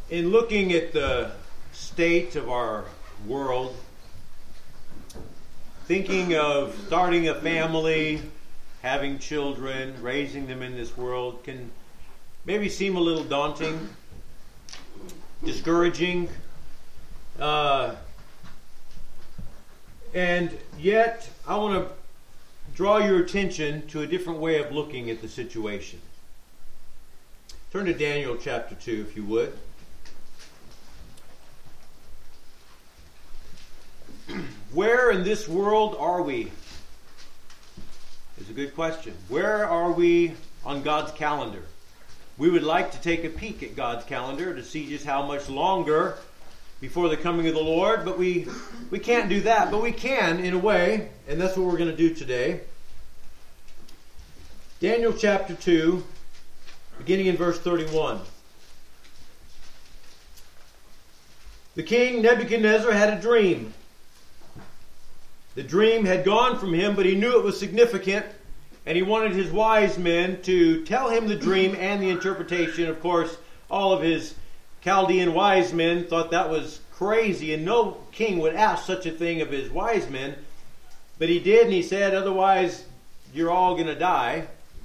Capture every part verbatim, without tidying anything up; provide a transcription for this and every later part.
In looking at the state of our world, thinking of starting a family, having children, raising them in this world can maybe seem a little daunting, discouraging, uh, and yet I want to draw your attention to a different way of looking at the situation. Turn to Daniel chapter two, if you would. Where in this world are we? It's a good question. Where are we on God's calendar? We would like to take a peek at God's calendar to see just how much longer before the coming of the Lord, but we we can't do that, but we can in a way, and that's what we're going to do today. Daniel chapter two, beginning in verse thirty-one. The king Nebuchadnezzar had a dream. The dream had gone from him, but he knew it was significant, and he wanted his wise men to tell him the dream and the interpretation. Of course, all of his Chaldean wise men thought that was crazy, and no king would ask such a thing of his wise men. But he did, and he said, otherwise you're all going to die.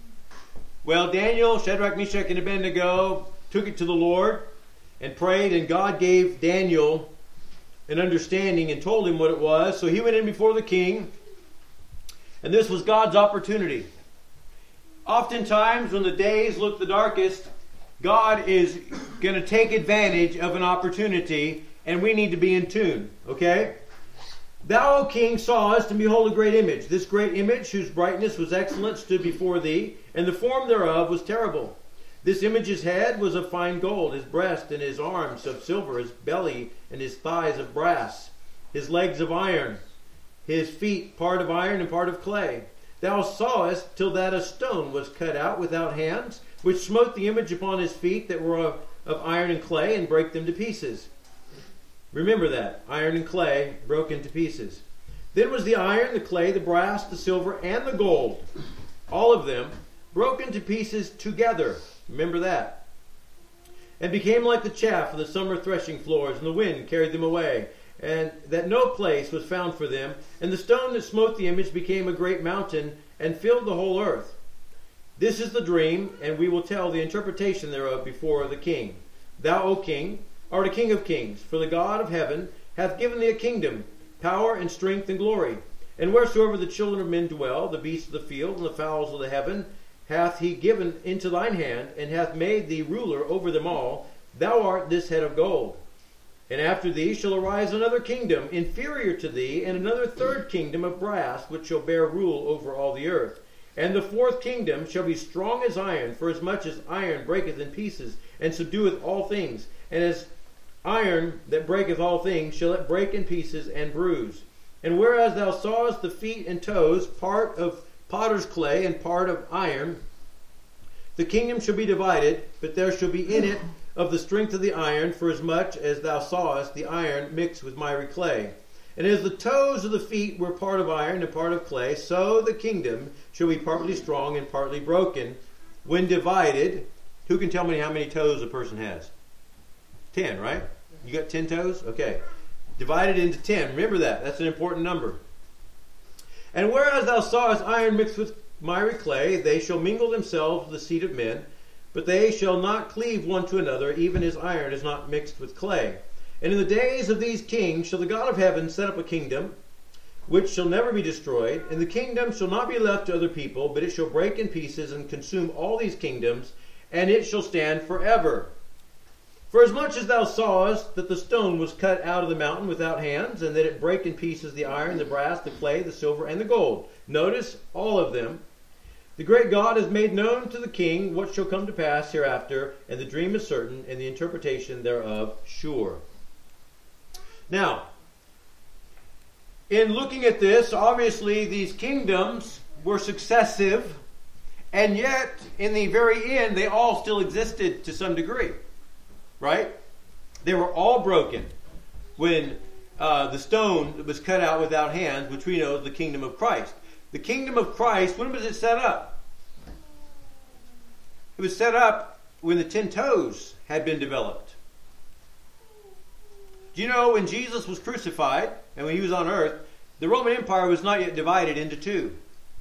Well, Daniel, Shadrach, Meshach, and Abednego took it to the Lord and prayed, and God gave Daniel an understanding and told him what it was. So he went in before the king, and this was God's opportunity. Oftentimes when the days look the darkest, God is going to take advantage of an opportunity, and we need to be in tune, okay? Thou, O king, sawest, and behold, a great image. This great image, whose brightness was excellent, stood before thee, and the form thereof was terrible. This image's head was of fine gold, his breast and his arms of silver, his belly and his thighs of brass, his legs of iron, his feet part of iron and part of clay. Thou sawest till that a stone was cut out without hands, which smote the image upon his feet that were of, of iron and clay, and brake them to pieces. Remember that, iron and clay broken to pieces. Then was the iron, the clay, the brass, the silver, and the gold, all of them broken to pieces together. Remember that. And became like the chaff of the summer threshing floors, and the wind carried them away, and that no place was found for them. And the stone that smote the image became a great mountain, and filled the whole earth. This is the dream, and we will tell the interpretation thereof before the king. Thou, O king, art a king of kings, for the God of heaven hath given thee a kingdom, power and strength and glory. And wheresoever the children of men dwell, the beasts of the field and the fowls of the heaven, hath he given into thine hand, and hath made thee ruler over them all. Thou art this head of gold. And after thee shall arise another kingdom, inferior to thee, and another third kingdom of brass, which shall bear rule over all the earth. And the fourth kingdom shall be strong as iron, for as much as iron breaketh in pieces, and subdueth all things. And as iron that breaketh all things, shall it break in pieces and bruise. And whereas thou sawest the feet and toes, part of potter's clay and part of iron, the kingdom shall be divided, but there shall be in it of the strength of the iron, for as much as thou sawest the iron mixed with miry clay. And as the toes of the feet were part of iron and part of clay, so the kingdom shall be partly strong and partly broken. When divided, who can tell me how many toes a person has? Ten, right? You got ten toes? Okay. Divided into ten. Remember that. That's an important number. And whereas thou sawest iron mixed with miry clay, they shall mingle themselves with the seed of men, but they shall not cleave one to another, even as iron is not mixed with clay. And in the days of these kings shall the God of heaven set up a kingdom, which shall never be destroyed, and the kingdom shall not be left to other people, but it shall break in pieces and consume all these kingdoms, and it shall stand forever. For as much as thou sawest that the stone was cut out of the mountain without hands, and that it brake in pieces the iron, the brass, the clay, the silver, and the gold. Notice all of them. The great God has made known to the king what shall come to pass hereafter, and the dream is certain, and the interpretation thereof sure. Now, in looking at this, obviously these kingdoms were successive, and yet in the very end they all still existed to some degree. Right? They were all broken when uh, the stone was cut out without hands, which we know is the kingdom of Christ. The kingdom of Christ, when was it set up? It was set up when the ten toes had been developed. Do you know when Jesus was crucified and when he was on earth, the Roman Empire was not yet divided into two.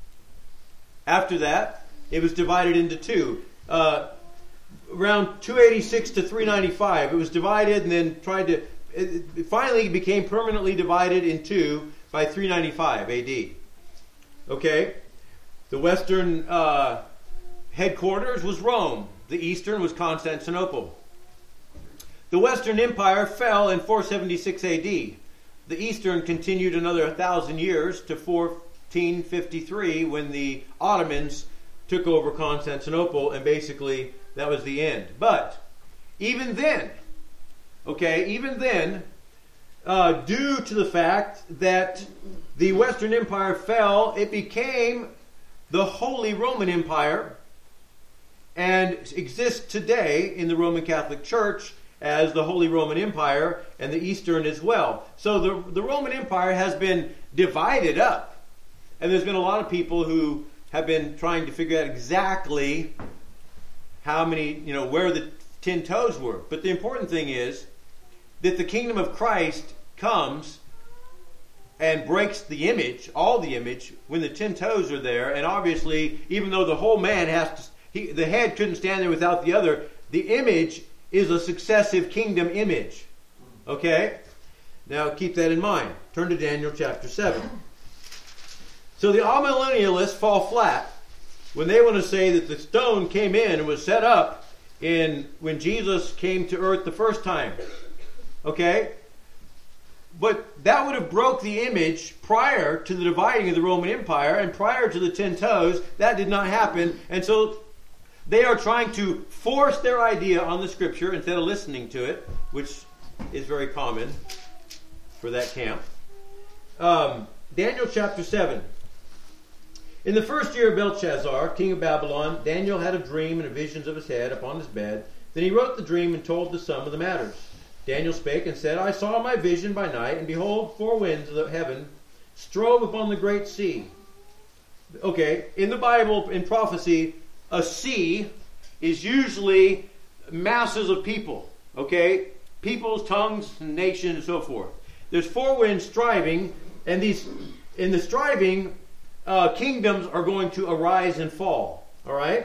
After that, it was divided into two. Uh, around two eighty-six to three ninety-five, it was divided and then tried to... It, it finally became permanently divided in two by three ninety-five A D. Okay? The western uh, headquarters was Rome. The eastern was Constantinople. The Western Empire fell in four seventy-six A D. The Eastern continued another one thousand years to fourteen fifty-three when the Ottomans took over Constantinople, and basically that was the end. But even then, okay, even then, uh, due to the fact that the Western Empire fell, it became the Holy Roman Empire and exists today in the Roman Catholic Church as the Holy Roman Empire, and the Eastern as well. So the, the Roman Empire has been divided up. And there's been a lot of people who have been trying to figure out exactly how many, you know, where the ten toes were. But the important thing is that the kingdom of Christ comes and breaks the image, all the image, when the ten toes are there. And obviously, even though the whole man has to, he, the head couldn't stand there without the other, the image is a successive kingdom image. Okay? Now keep that in mind. Turn to Daniel chapter seven. So the amillennialists fall flat when they want to say that the stone came in and was set up in when Jesus came to earth the first time. Okay? But that would have broke the image prior to the dividing of the Roman Empire and prior to the ten toes. That did not happen. And so they are trying to force their idea on the Scripture instead of listening to it, which is very common for that camp. Um, Daniel chapter seven. In the first year of Belshazzar, king of Babylon, Daniel had a dream and visions of his head upon his bed. Then he wrote the dream and told the sum of the matters. Daniel spake and said, I saw my vision by night, and behold, four winds of the heaven strove upon the great sea. Okay, in the Bible, in prophecy, a sea is usually masses of people, okay? Peoples, tongues, nations, and so forth. There's four winds striving, and these, in the striving, uh, kingdoms are going to arise and fall, all right?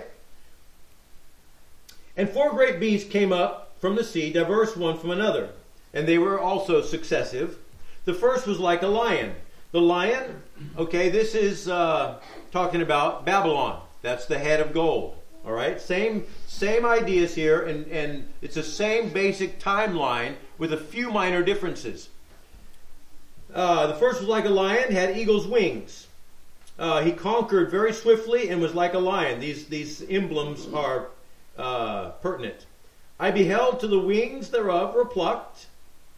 And four great beasts came up from the sea, diverse one from another, and they were also successive. The first was like a lion. The lion, okay, this is uh, talking about Babylon. That's the head of gold. All right, same same ideas here, and, and it's the same basic timeline with a few minor differences. Uh, the first was like a lion, had eagle's wings. Uh, he conquered very swiftly and was like a lion. These these emblems are uh, pertinent. I beheld till the wings thereof were plucked,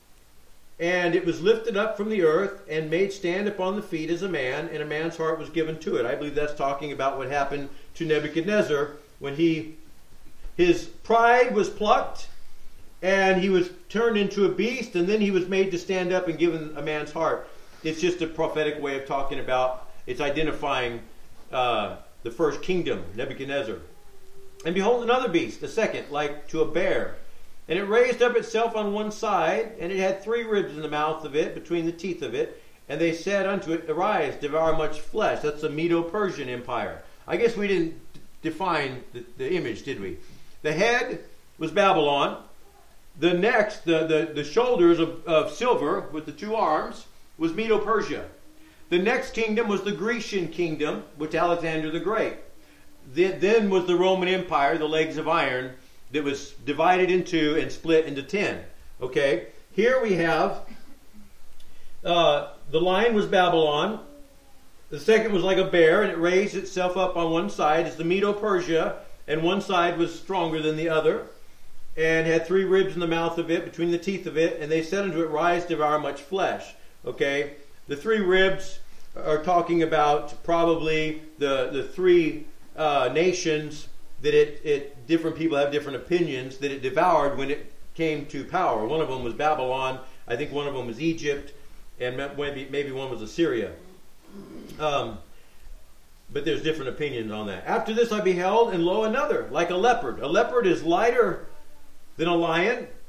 and it was lifted up from the earth and made stand upon the feet as a man, and a man's heart was given to it. I believe that's talking about what happened to Nebuchadnezzar when he his pride was plucked and he was turned into a beast, and then he was made to stand up and given a man's heart. It's just a prophetic way of talking about, it's identifying uh, the first kingdom, Nebuchadnezzar. And behold, another beast, a second, like to a bear. And it raised up itself on one side, and it had three ribs in the mouth of it, between the teeth of it. And they said unto it, Arise, devour much flesh. That's the Medo-Persian Empire. I guess we didn't define the, the image, did we? The head was Babylon. The next, the, the, the shoulders of, of silver with the two arms, was Medo-Persia. The next kingdom was the Grecian kingdom, which Alexander the Great. The, then was the Roman Empire, the legs of iron, that was divided in two and split into ten. Okay? Here we have, uh, the lion was Babylon. The second was like a bear, and it raised itself up on one side as the Medo-Persia, and one side was stronger than the other, and had three ribs in the mouth of it, between the teeth of it, and they said unto it, Rise, devour much flesh. Okay? The three ribs are talking about probably the, the three uh, nations that it, it, different people have different opinions, that it devoured when it came to power. One of them was Babylon, I think one of them was Egypt, and maybe, maybe one was Assyria. Um, but there's different opinions on that. After this I beheld, and lo, another, like a leopard. A leopard is lighter than a lion,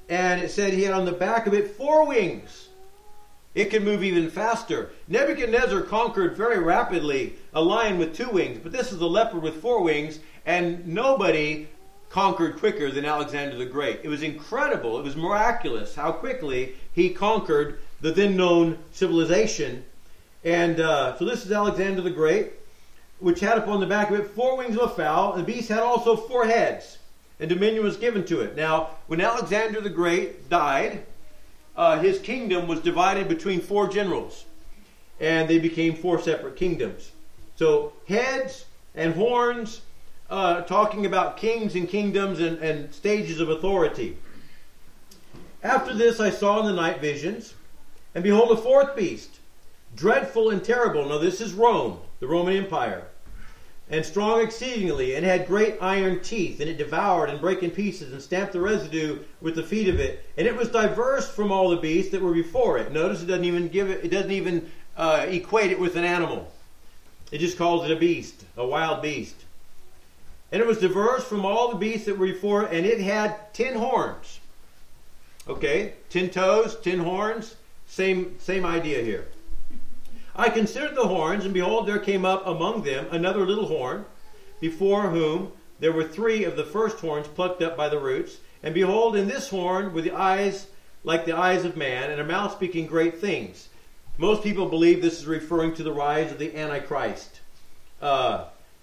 And it said he had on the back of it four wings. It could move even faster. Nebuchadnezzar conquered very rapidly a lion with two wings, but this is a leopard with four wings, and nobody conquered quicker than Alexander the Great. It was incredible. It was miraculous how quickly he conquered the then known civilization. And uh, so this is Alexander the Great, which had upon the back of it four wings of a fowl, and the beast had also four heads, and dominion was given to it. Now, when Alexander the Great died, uh, his kingdom was divided between four generals, and they became four separate kingdoms. So heads and horns, uh, talking about kings and kingdoms and, and stages of authority. After this I saw in the night visions, and behold a fourth beast, dreadful and terrible. Now this is Rome, the Roman Empire, and strong exceedingly, and had great iron teeth, and it devoured and brake in pieces, and stamped the residue with the feet of it. And it was diverse from all the beasts that were before it. Notice it doesn't even give it, it doesn't even uh, equate it with an animal. It just calls it a beast, a wild beast. And it was diverse from all the beasts that were before it, and it had ten horns. Okay, ten toes, ten horns, same same idea here. I considered the horns, and behold, there came up among them another little horn, before whom there were three of the first horns plucked up by the roots. And behold, in this horn were the eyes like the eyes of man, and a mouth speaking great things. Most people believe this is referring to the rise of the Antichrist. Uh,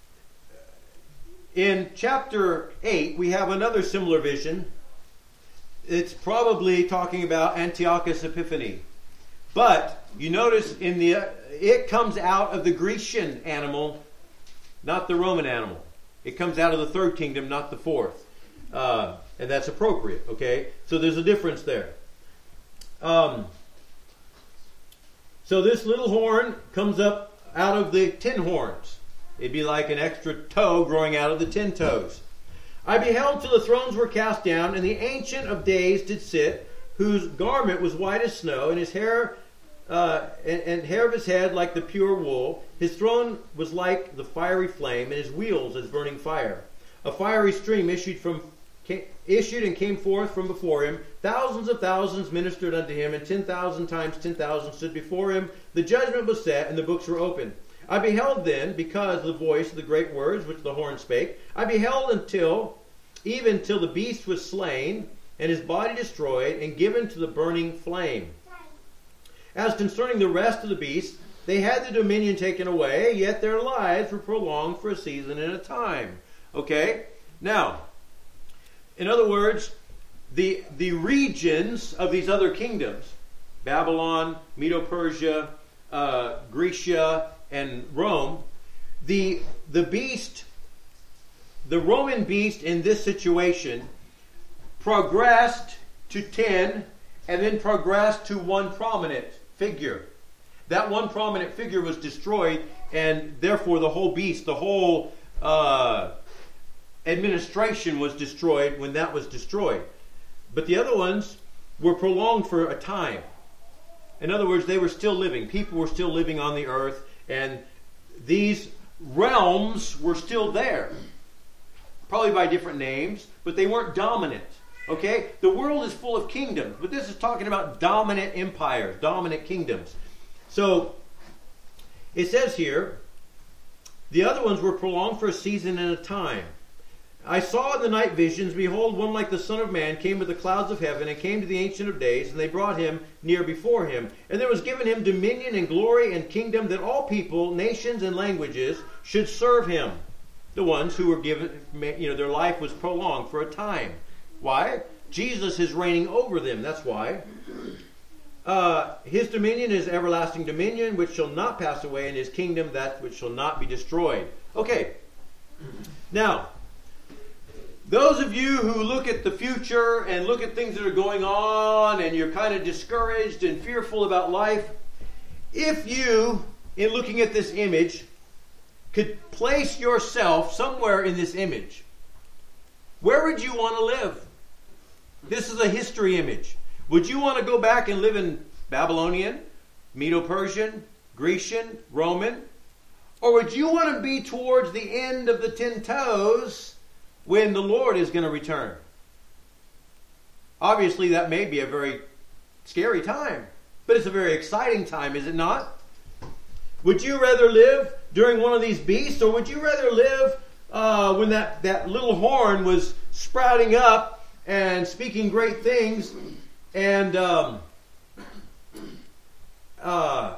in chapter eight, we have another similar vision. It's probably talking about Antiochus Epiphanes. But you notice in the uh, it comes out of the Grecian animal, not the Roman animal. It comes out of the third kingdom, not the fourth. Uh, and that's appropriate, okay? So there's a difference there. Um, so this little horn comes up out of the ten horns. It'd be like an extra toe growing out of the ten toes. I beheld till the thrones were cast down, and the Ancient of Days did sit, whose garment was white as snow, and his hair uh, and, and hair of his head like the pure wool. His throne was like the fiery flame, and his wheels as burning fire. A fiery stream issued from came, issued and came forth from before him. Thousands of thousands ministered unto him, and ten thousand times ten thousand stood before him. The judgment was set, and the books were opened. I beheld then, because of the voice of the great words which the horn spake, I beheld until, even till the beast was slain, and his body destroyed, and given to the burning flame. As concerning the rest of the beasts, they had the dominion taken away, yet their lives were prolonged for a season and a time. Okay? Now, in other words, the, the regions of these other kingdoms, Babylon, Medo-Persia, uh, Grecia, and Rome, the, the beast, the Roman beast in this situation progressed to ten and then progressed to one prominent figure. That one prominent figure was destroyed, and therefore the whole beast, the whole uh, administration was destroyed when that was destroyed. But the other ones were prolonged for a time. In other words, they were still living. People were still living on the earth, and these realms were still there. Probably by different names, but they weren't dominant. Okay? The world is full of kingdoms, but this is talking about dominant empires, dominant kingdoms. So, it says here, the other ones were prolonged for a season and a time. I saw in the night visions, behold, one like the Son of Man came with the clouds of heaven, and came to the Ancient of Days, and they brought him near before him. And there was given him dominion and glory and kingdom, that all people, nations, and languages should serve him. The ones who were given, you know, their life was prolonged for a time. Why? Jesus is reigning over them. That's why. Uh, his dominion is everlasting dominion, which shall not pass away, and his kingdom that which shall not be destroyed. Okay. Now, those of you who look at the future and look at things that are going on, and you're kind of discouraged and fearful about life, if you, in looking at this image, could place yourself somewhere in this image, where would you want to live? This is a history image. Would you want to go back and live in Babylonian, Medo-Persian, Grecian, Roman? Or would you want to be towards the end of the ten toes when the Lord is going to return? Obviously, that may be a very scary time, but it's a very exciting time, is it not? Would you rather live during one of these beasts, or would you rather live uh, when that, that little horn was sprouting up and speaking great things, and um, uh,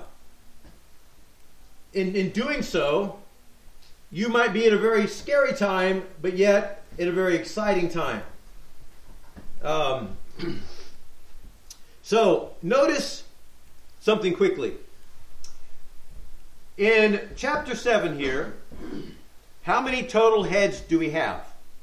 in, in doing so, you might be in a very scary time, but yet in a very exciting time. Um, so, notice something quickly. In chapter seven here, how many total heads do we have?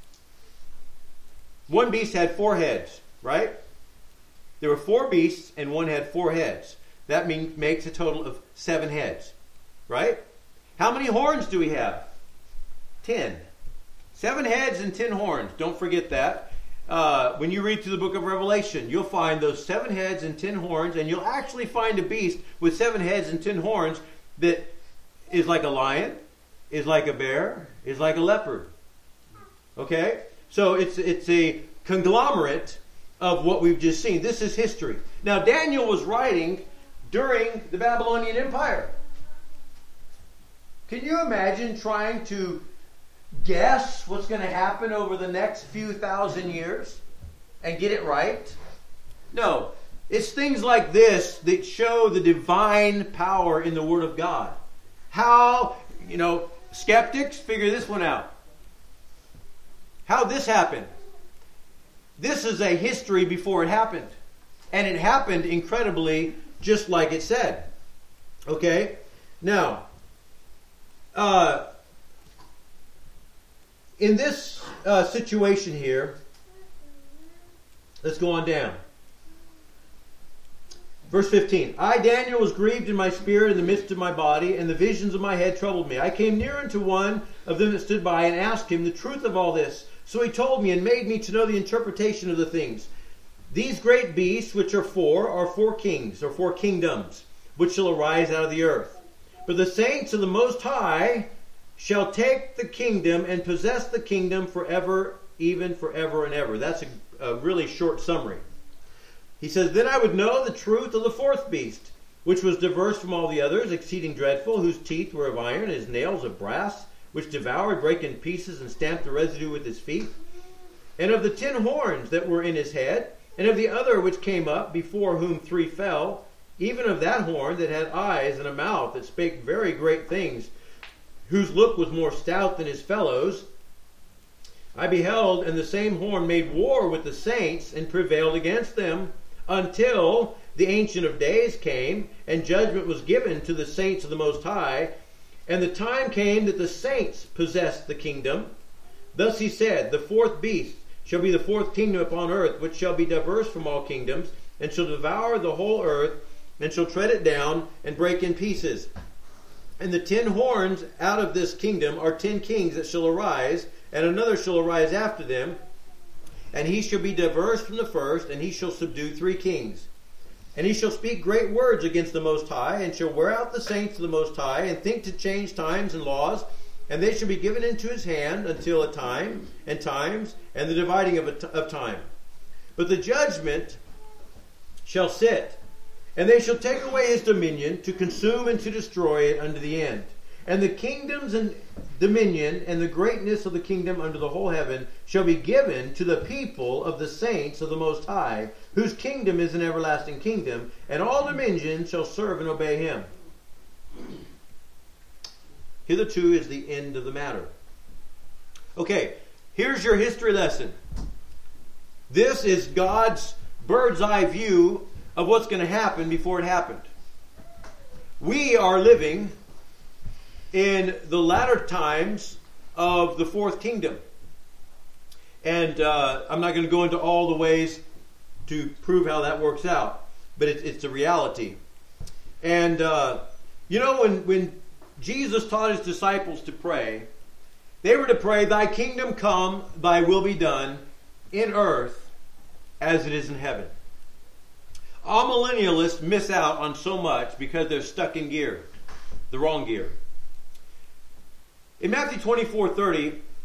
One beast had four heads, right? There were four beasts and one had four heads. That mean, makes a total of seven heads, right? How many horns do we have? Ten. Seven heads and ten horns. Don't forget that. Uh, when you read through the book of Revelation, you'll find those seven heads and ten horns, and you'll actually find a beast with seven heads and ten horns that is like a lion, is like a bear, is like a leopard. Okay? So it's it's a conglomerate of what we've just seen. This is history. Now, Daniel was writing during the Babylonian Empire. Can you imagine trying to guess what's going to happen over the next few thousand years and get it right? No. It's things like this that show the divine power in the Word of God. How, you know, skeptics, figure this one out. How this happened. This is a history before it happened. And it happened incredibly just like it said. Okay? Now, uh, in this uh, situation here, let's go on down. Verse fifteen. I, Daniel, was grieved in my spirit in the midst of my body, and the visions of my head troubled me. I came near unto one of them that stood by, and asked him the truth of all this. So he told me, and made me to know the interpretation of the things. These great beasts, which are four, are four kings, or four kingdoms, which shall arise out of the earth. But the saints of the Most High shall take the kingdom and possess the kingdom forever, even forever and ever. That's a, a really short summary. He says, Then I would know the truth of the fourth beast, which was diverse from all the others, exceeding dreadful, whose teeth were of iron, and his nails of brass, which devoured, brake in pieces, and stamped the residue with his feet. And of the ten horns that were in his head, and of the other which came up, before whom three fell, even of that horn that had eyes and a mouth that spake very great things, whose look was more stout than his fellows, I beheld, and the same horn made war with the saints, and prevailed against them, until the Ancient of Days came, and judgment was given to the saints of the Most High, and the time came that the saints possessed the kingdom. Thus he said, The fourth beast shall be the fourth kingdom upon earth, which shall be diverse from all kingdoms, and shall devour the whole earth, and shall tread it down, and break in pieces. And the ten horns out of this kingdom are ten kings that shall arise, and another shall arise after them, and he shall be diverse from the first, and he shall subdue three kings. And he shall speak great words against the Most High, and shall wear out the saints of the Most High, and think to change times and laws, and they shall be given into his hand until a time, and times, and the dividing of, a t- of time. But the judgment shall sit, and they shall take away his dominion, to consume and to destroy it unto the end. And the kingdoms and dominion and the greatness of the kingdom under the whole heaven shall be given to the people of the saints of the Most High, whose kingdom is an everlasting kingdom, and all dominions shall serve and obey him. Hitherto is the end of the matter. Okay, here's your history lesson. This is God's bird's eye view of what's going to happen before it happened. We are living in the latter times of the fourth kingdom. And uh, I'm not going to go into all the ways to prove how that works out, but it, it's a reality. And, uh, you know, when, when Jesus taught his disciples to pray, they were to pray, Thy kingdom come, Thy will be done, in earth as it is in heaven. All millennialists miss out on so much because they're stuck in gear, the wrong gear. In Matthew twenty-four thirty,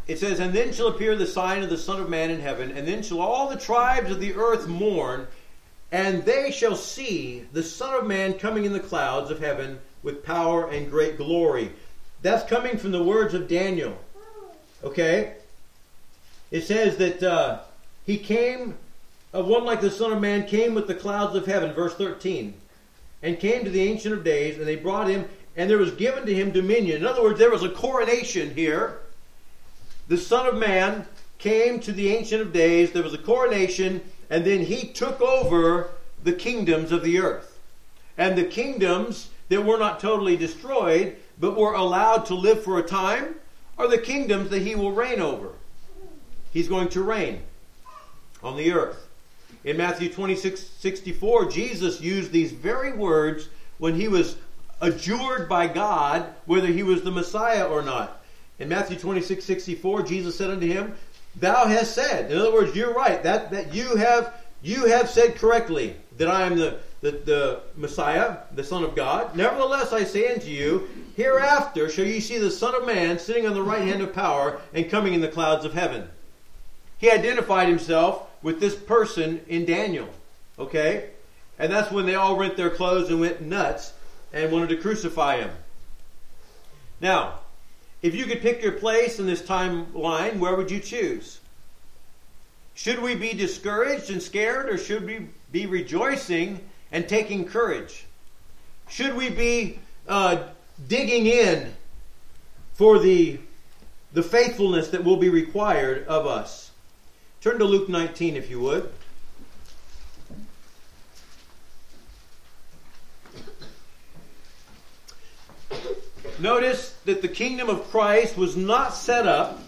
it says, and then shall appear the sign of the Son of Man in heaven, and then shall all the tribes of the earth mourn, and they shall see the Son of Man coming in the clouds of heaven with power and great glory. That's coming from the words of Daniel. Okay? It says that uh, he came, uh, one like the Son of Man came with the clouds of heaven, verse thirteen, and came to the Ancient of Days, and they brought him, and there was given to him dominion. In other words, there was a coronation here. The Son of Man came to the Ancient of Days, there was a coronation, and then he took over the kingdoms of the earth. And the kingdoms that were not totally destroyed, but were allowed to live for a time, are the kingdoms that he will reign over. He's going to reign on the earth. In Matthew twenty-six sixty-four, Jesus used these very words when he was adjured by God whether he was the Messiah or not. In Matthew twenty-six sixty-four, Jesus said unto him, Thou hast said. In other words, you're right. That, that you have you have said correctly that I am the, the, the Messiah, the Son of God. Nevertheless, I say unto you, hereafter shall ye see the Son of Man sitting on the right hand of power and coming in the clouds of heaven. He identified himself with this person in Daniel. Okay? And that's when they all rent their clothes and went nuts and wanted to crucify him. Now, if you could pick your place in this timeline, where would you choose? Should we be discouraged and scared, or should we be rejoicing and taking courage? Should we be uh, digging in for the, the faithfulness that will be required of us? Turn to Luke nineteen, if you would. Notice that the kingdom of Christ was not set up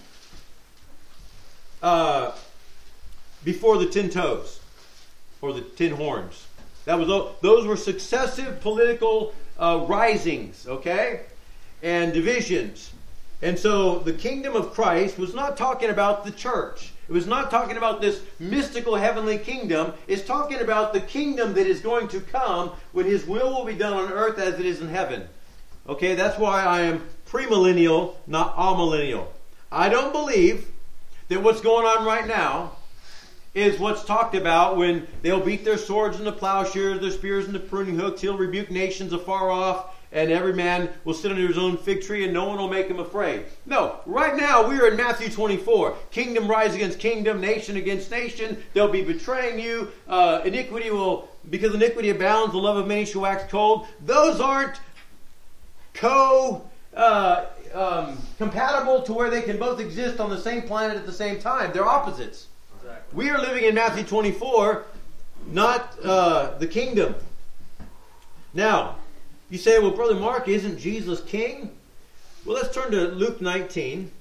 uh, before the ten toes or the ten horns. That was those were successive political uh, risings, okay, and divisions. And so the kingdom of Christ was not talking about the church. It was not talking about this mystical heavenly kingdom. It's talking about the kingdom that is going to come when His will will be done on earth as it is in heaven. Okay, that's why I am premillennial, not amillennial. I don't believe that what's going on right now is what's talked about when they'll beat their swords into plowshares, their spears into pruning hooks. He'll rebuke nations afar off, and every man will sit under his own fig tree, and no one will make him afraid. No, right now we are in Matthew twenty-four. Kingdom rise against kingdom, nation against nation. They'll be betraying you. Uh, iniquity will, because iniquity abounds, the love of many shall wax cold. Those aren't co uh, um, compatible to where they can both exist on the same planet at the same time. They're opposites. Exactly. We are living in Matthew twenty-four, not uh, the kingdom. Now, you say, well, Brother Mark, isn't Jesus king? Well, let's turn to Luke nineteen,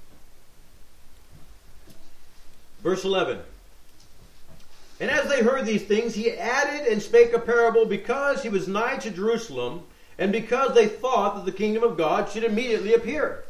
verse eleven. And as they heard these things, he added and spake a parable, because he was nigh to Jerusalem, and because they thought that the kingdom of God should immediately appear.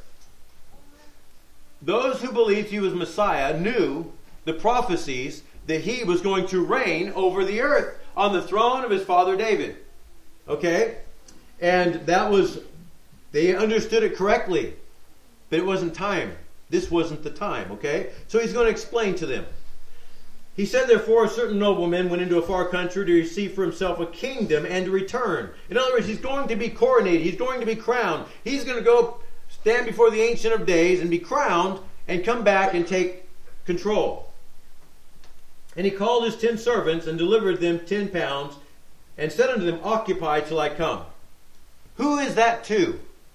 Those who believed he was Messiah knew the prophecies that he was going to reign over the earth on the throne of his father David. Okay? And that was, they understood it correctly. But it wasn't time. This wasn't the time. Okay? So he's going to explain to them. He said, therefore, a certain nobleman went into a far country to receive for himself a kingdom and to return. In other words, he's going to be coronated. He's going to be crowned. He's going to go stand before the Ancient of Days and be crowned and come back and take control. And he called his ten servants and delivered them ten pounds and said unto them, occupy till I come. Who is that to?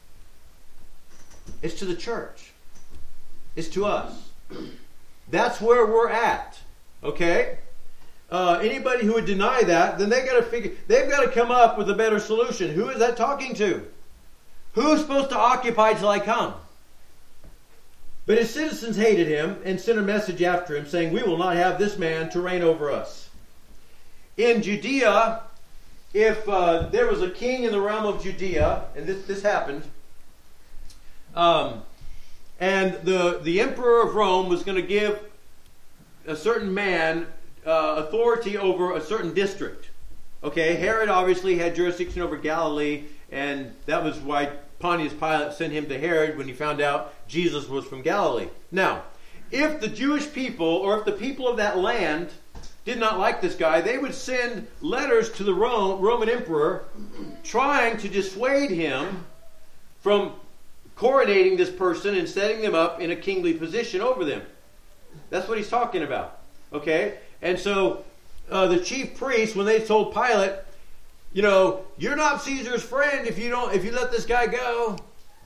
It's to the church. It's to us. That's where we're at. Okay? Uh, anybody who would deny that, then they got to figure. They've got to come up with a better solution. Who is that talking to? Who's supposed to occupy till I come? But his citizens hated him and sent a message after him, saying, we will not have this man to reign over us. In Judea, if uh, there was a king in the realm of Judea, and this, this happened, um, and the, the emperor of Rome was going to give a certain man uh, authority over a certain district. Okay, Herod obviously had jurisdiction over Galilee, and that was why Pontius Pilate sent him to Herod when he found out Jesus was from Galilee. Now, if the Jewish people, or if the people of that land did not like this guy, they would send letters to the Rome, Roman emperor trying to dissuade him from coronating this person and setting them up in a kingly position over them. That's what he's talking about. Okay? And so uh, the chief priests, when they told Pilate, you know, you're not Caesar's friend if you don't, if you let this guy go.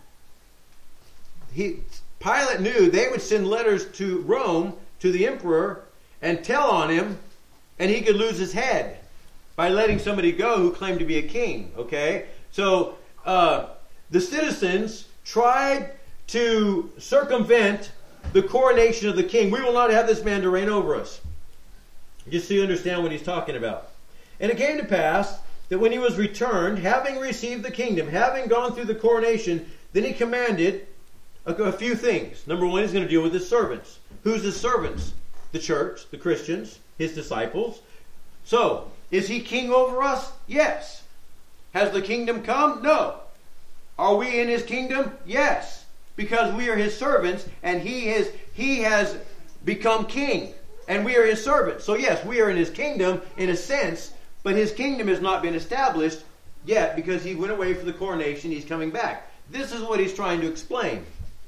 He, Pilate knew they would send letters to Rome, to the emperor, and tell on him, and he could lose his head by letting somebody go who claimed to be a king. Okay? So uh, the citizens tried to circumvent the coronation of the king. We will not have this man to reign over us. Just so you understand what he's talking about. And it came to pass that when he was returned, having received the kingdom, having gone through the coronation, then he commanded a, a few things. Number one, he's going to deal with his servants. Who's his servants? The church, the Christians, his disciples. So, is he king over us? Yes. Has the kingdom come? No. Are we in his kingdom? Yes. Because we are his servants, and he is he has become king, and we are his servants. So yes, we are in his kingdom in a sense, but his kingdom has not been established yet because he went away for the coronation. He's coming back. This is what he's trying to explain.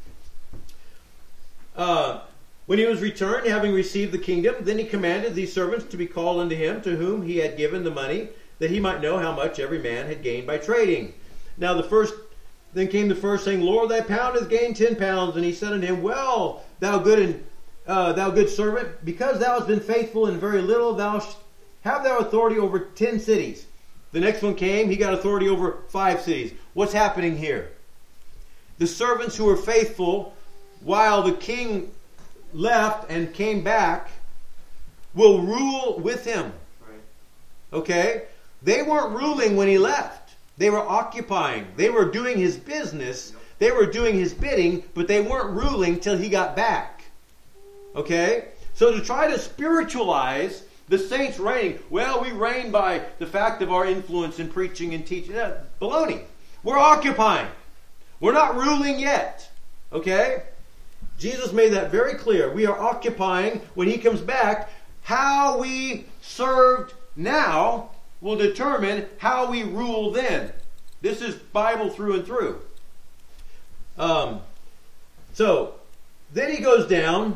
Uh, when he was returned, having received the kingdom, then he commanded these servants to be called unto him, to whom he had given the money, that he might know how much every man had gained by trading. Now the first, then came the first, saying, Lord, thy pound hath gained ten pounds. And he said unto him, Well, thou good and uh, thou good servant, because thou hast been faithful in very little, thou sh- have thou authority over ten cities. The next one came, he got authority over five cities. What's happening here? The servants who were faithful while the king left and came back will rule with him. Okay? They weren't ruling when he left. They were occupying. They were doing his business. They were doing his bidding, but they weren't ruling till he got back. Okay? So to try to spiritualize the saints reigning, well, we reign by the fact of our influence in preaching and teaching. That's baloney. We're occupying. We're not ruling yet. Okay? Jesus made that very clear. We are occupying. When he comes back, how we served now will determine how we rule then. This is Bible through and through. Um, so, then he goes down.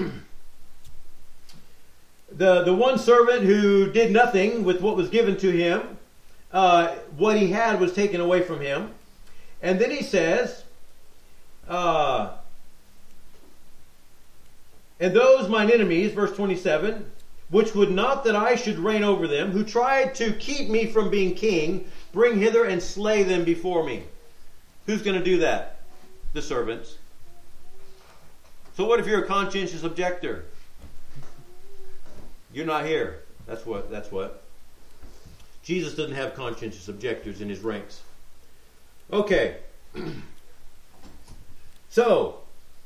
the, the one servant who did nothing with what was given to him, uh, what he had was taken away from him. And then he says, uh, and those mine enemies, verse twenty-seven, which would not that I should reign over them, who tried to keep me from being king, bring hither and slay them before me. Who's going to do that? The servants. So what if you're a conscientious objector? You're not here. That's what. That's what. Jesus doesn't have conscientious objectors in his ranks. Okay. So,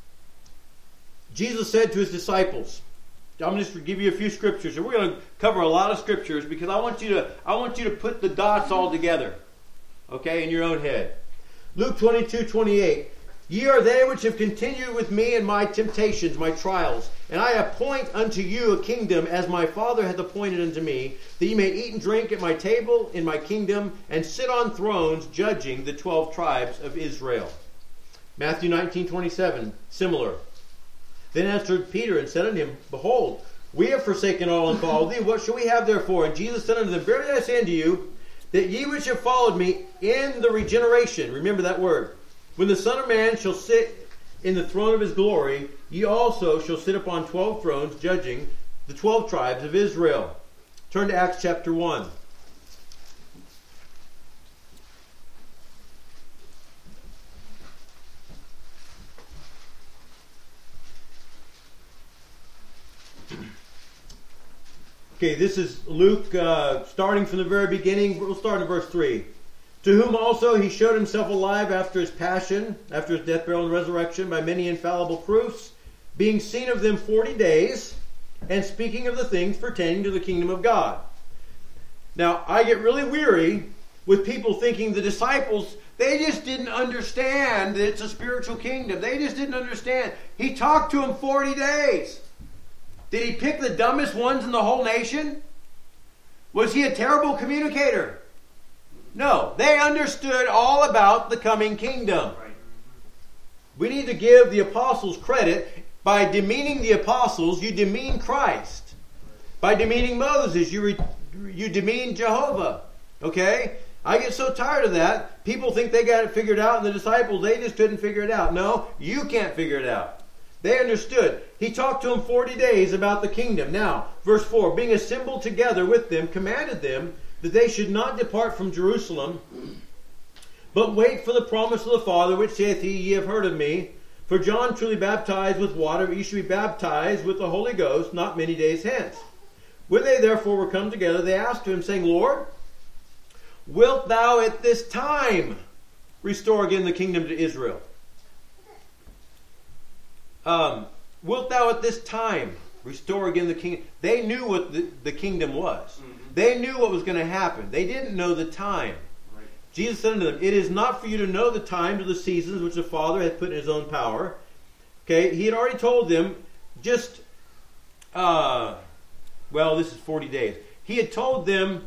Jesus said to his disciples, I'm just going to give you a few scriptures, and we're going to cover a lot of scriptures because I want you to I want you to put the dots all together, okay, in your own head. Luke twenty-two twenty-eight. Ye are they which have continued with me in my temptations, my trials, and I appoint unto you a kingdom, as my Father hath appointed unto me, that ye may eat and drink at my table in my kingdom, and sit on thrones, judging the twelve tribes of Israel. Matthew nineteen twenty-seven, similar. Then answered Peter and said unto him, Behold, we have forsaken all and followed thee. What shall we have therefore? And Jesus said unto them, Verily I say unto you, that ye which have followed me in the regeneration, remember that word, when the Son of Man shall sit in the throne of his glory, ye also shall sit upon twelve thrones, judging the twelve tribes of Israel. Turn to Acts chapter one. Okay, this is Luke, uh, starting from the very beginning. We'll start in verse three. To whom also he showed himself alive after his passion, after his death, burial, and resurrection, by many infallible proofs, being seen of them forty days, and speaking of the things pertaining to the kingdom of God. Now, I get really weary with people thinking the disciples, they just didn't understand that it's a spiritual kingdom. They just didn't understand. He talked to them forty days. Did he pick the dumbest ones in the whole nation? Was he a terrible communicator? No. They understood all about the coming kingdom. We need to give the apostles credit. By demeaning the apostles, you demean Christ. By demeaning Moses, you, re, you demean Jehovah. Okay? I get so tired of that. People think they got it figured out, and the disciples, they just couldn't figure it out. No, you can't figure it out. They understood. He talked to them forty days about the kingdom. Now, verse four, being assembled together with them, commanded them that they should not depart from Jerusalem, but wait for the promise of the Father, which saith he, ye have heard of me. For John truly baptized with water, but ye should be baptized with the Holy Ghost not many days hence. When they therefore were come together, they asked him, saying, Lord, wilt thou at this time restore again the kingdom to Israel? Um, wilt thou at this time restore again the kingdom? They knew what the, the kingdom was. Mm-hmm. They knew what was going to happen. They didn't know the time. Right. Jesus said unto them, it is not for you to know the times or the seasons which the Father hath put in his own power. Okay, he had already told them just, uh, well, this is forty days. He had told them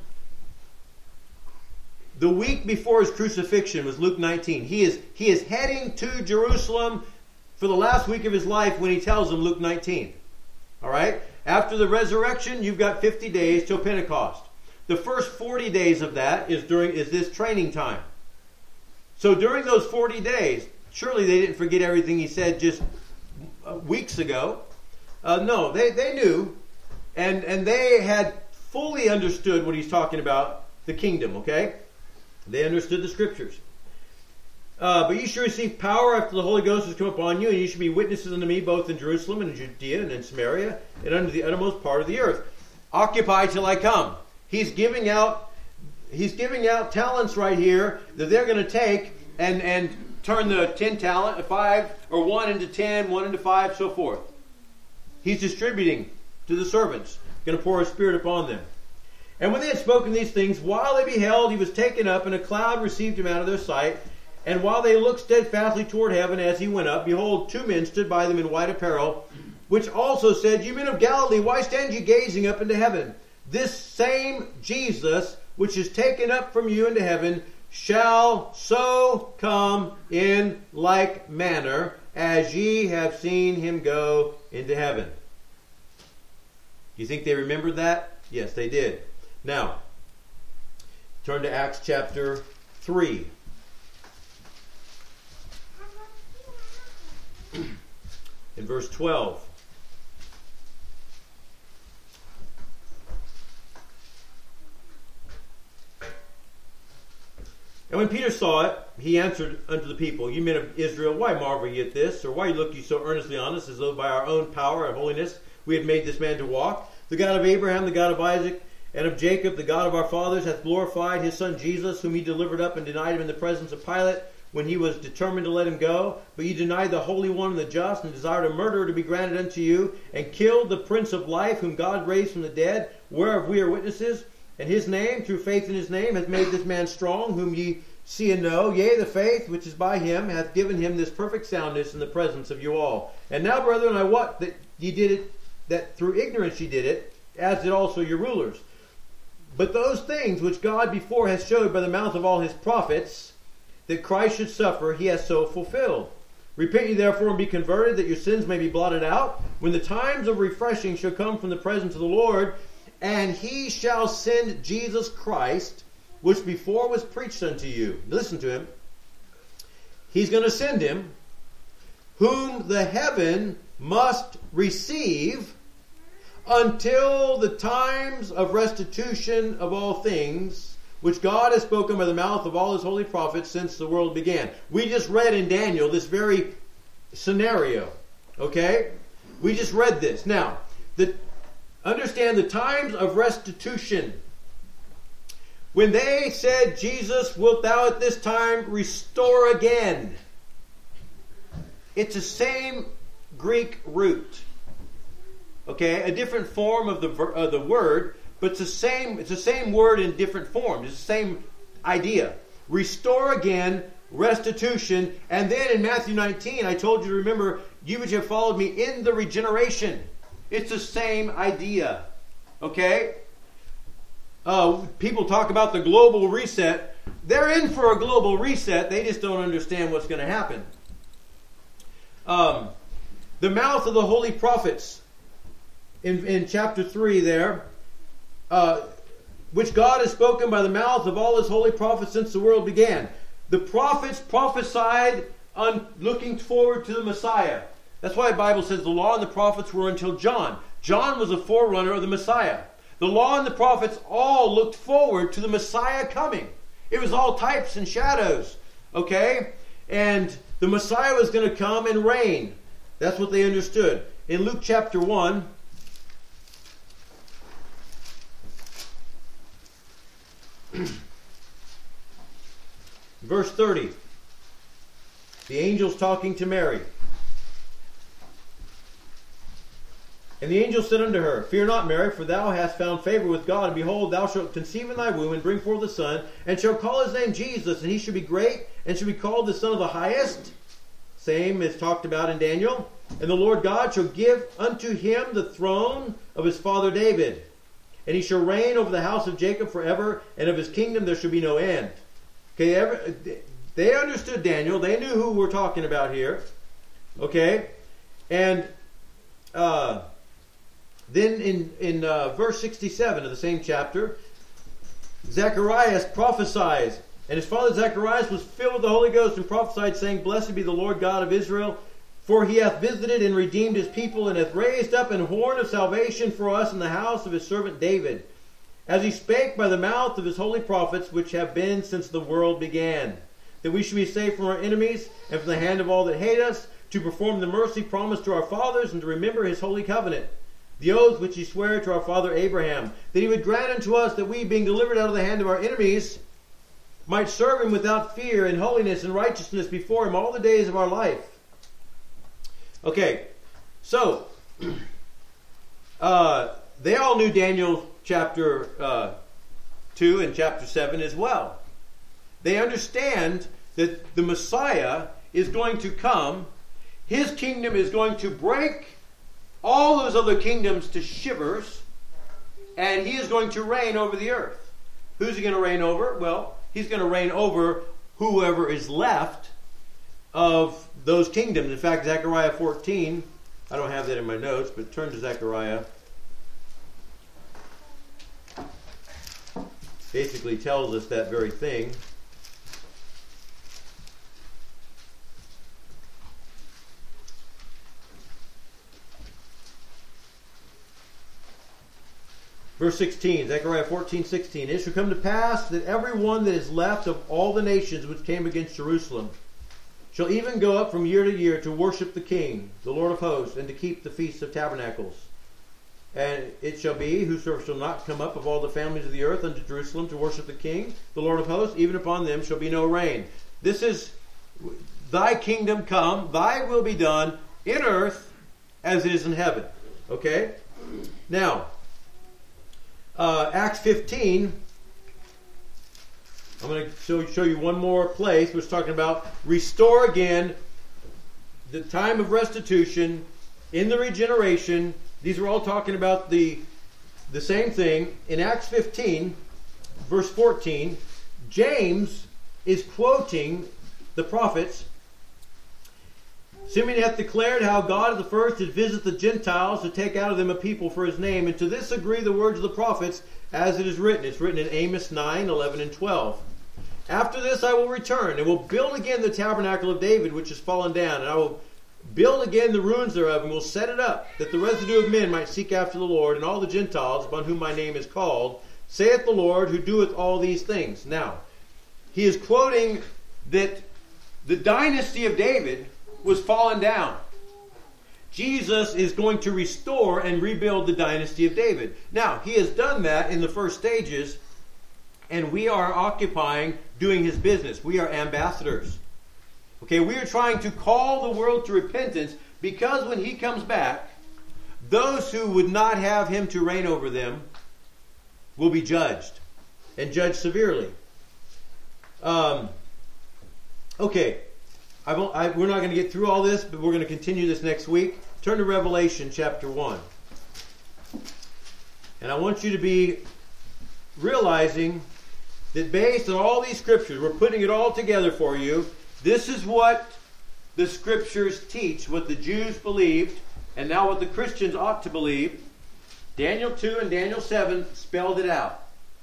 the week before his crucifixion was Luke nineteen. He is, he is heading to Jerusalem for the last week of his life when he tells them Luke nineteen. All right? After the resurrection, you've got fifty days till Pentecost. The first forty days of that is during is this training time. So during those forty days, surely they didn't forget everything he said just weeks ago. Uh, no, they, they knew, and, and they had fully understood what he's talking about, the kingdom, okay? They understood the scriptures. Uh, but you shall receive power after the Holy Ghost has come upon you, and you shall be witnesses unto me both in Jerusalem and in Judea and in Samaria and unto the uttermost part of the earth. Occupy till I come. He's giving out, he's giving out talents right here that they're going to take and, and turn the ten talent, five, or one into ten, one into five, so forth. He's distributing to the servants, going to pour his Spirit upon them. And when they had spoken these things, while they beheld, he was taken up, and a cloud received him out of their sight. And while they looked steadfastly toward heaven as he went up, behold, two men stood by them in white apparel, which also said, Ye men of Galilee, why stand ye gazing up into heaven? This same Jesus, which is taken up from you into heaven, shall so come in like manner as ye have seen him go into heaven. You think they remembered that? Yes, they did. Now, turn to Acts chapter three. In verse twelve. And when Peter saw it, he answered unto the people, Ye men of Israel, why marvel ye at this? Or why look ye so earnestly on us, as though by our own power and holiness we had made this man to walk? The God of Abraham, the God of Isaac, and of Jacob, the God of our fathers, hath glorified his son Jesus, whom he delivered up and denied him in the presence of Pilate, when he was determined to let him go. But ye denied the Holy One and the just, and desired a murderer to be granted unto you, and killed the Prince of Life, whom God raised from the dead, whereof we are witnesses. And his name, through faith in his name, hath made this man strong, whom ye see and know. Yea, the faith which is by him hath given him this perfect soundness in the presence of you all. And now, brethren, I wot that ye did it, that through ignorance ye did it, as did also your rulers. But those things which God before has showed by the mouth of all his prophets, that Christ should suffer, he has so fulfilled. Repent ye therefore and be converted, that your sins may be blotted out, when the times of refreshing shall come from the presence of the Lord, and he shall send Jesus Christ, which before was preached unto you. Listen to him. He's going to send him, whom the heaven must receive until the times of restitution of all things, which God has spoken by the mouth of all his holy prophets since the world began. We just read in Daniel this very scenario. Okay? We just read this. Now, the, understand the times of restitution. When they said, Jesus, wilt thou at this time restore again? It's the same Greek root. Okay? A different form of the, of the word, but it's the same, it's the same word in different forms. It's the same idea. Restore again, restitution, and then in Matthew nineteen, I told you to remember, you which have followed me in the regeneration. It's the same idea. Okay? Uh, people talk about the global reset. They're in for a global reset. They just don't understand what's going to happen. Um, the mouth of the holy prophets in, in chapter three there, uh, which God has spoken by the mouth of all his holy prophets since the world began. The prophets prophesied on looking forward to the Messiah. That's why the Bible says the law and the prophets were until John. John was a forerunner of the Messiah. The law and the prophets all looked forward to the Messiah coming. It was all types and shadows. Okay? And the Messiah was going to come and reign. That's what they understood. In Luke chapter one, verse thirty, the angel's talking to Mary. And the angel said unto her, Fear not, Mary, for thou hast found favor with God, and behold, thou shalt conceive in thy womb, and bring forth a son, and shalt call his name Jesus, and he shall be great, and shall be called the Son of the Highest. Same as talked about in Daniel. And the Lord God shall give unto him the throne of his father David. And he shall reign over the house of Jacob forever, and of his kingdom there shall be no end. Okay, every, they understood Daniel. They knew who we're talking about here. Okay, and uh, then in in uh, verse sixty-seven of the same chapter, Zacharias prophesies, and his father Zacharias was filled with the Holy Ghost and prophesied, saying, Blessed be the Lord God of Israel, for he hath visited and redeemed his people, and hath raised up an horn of salvation for us in the house of his servant David, as he spake by the mouth of his holy prophets, which have been since the world began, that we should be saved from our enemies, and from the hand of all that hate us, to perform the mercy promised to our fathers, and to remember his holy covenant, the oath which he sware to our father Abraham, that he would grant unto us that we, being delivered out of the hand of our enemies, might serve him without fear in holiness and righteousness before him all the days of our life. Okay, so uh, they all knew Daniel chapter uh, two and chapter seven as well. They understand that the Messiah is going to come. His kingdom is going to break all those other kingdoms to shivers, and he is going to reign over the earth. Who's he going to reign over? Well, he's going to reign over whoever is left of those kingdoms. In fact, Zechariah fourteen, I don't have that in my notes, but turn to Zechariah. Basically tells us that very thing. Verse sixteen, Zechariah fourteen, sixteen. It shall come to pass that every one that is left of all the nations which came against Jerusalem shall even go up from year to year to worship the King, the Lord of hosts, and to keep the feasts of tabernacles. And it shall be, whosoever shall not come up of all the families of the earth unto Jerusalem to worship the King, the Lord of hosts, even upon them shall be no rain. This is, thy kingdom come, thy will be done in earth as it is in heaven. Okay? Now, uh, Acts fifteen, I'm going to show, show you one more place which is talking about restore again, the time of restitution in the regeneration. These are all talking about the, the same thing. In Acts fifteen, verse fourteen, James is quoting the prophets. Simeon hath declared how God of the first did visit the Gentiles to take out of them a people for his name. And to this agree the words of the prophets, as it is written. It's written in Amos nine, eleven, and twelve. After this I will return, and will build again the tabernacle of David, which is fallen down. And I will build again the ruins thereof, and will set it up, that the residue of men might seek after the Lord, and all the Gentiles upon whom my name is called, saith the Lord, who doeth all these things. Now, he is quoting that the dynasty of David was fallen down. Jesus is going to restore and rebuild the dynasty of David. Now, he has done that in the first stages, and we are occupying doing his business. We are ambassadors. Okay, we are trying to call the world to repentance, because when he comes back, those who would not have him to reign over them will be judged, and judged severely. Um, okay, I won't, I, we're not going to get through all this, but we're going to continue this next week. Turn to Revelation chapter one. And I want you to be realizing that based on all these scriptures, we're putting it all together for you. This is what the scriptures teach, what the Jews believed, and now what the Christians ought to believe. Daniel two and Daniel seven spelled it out.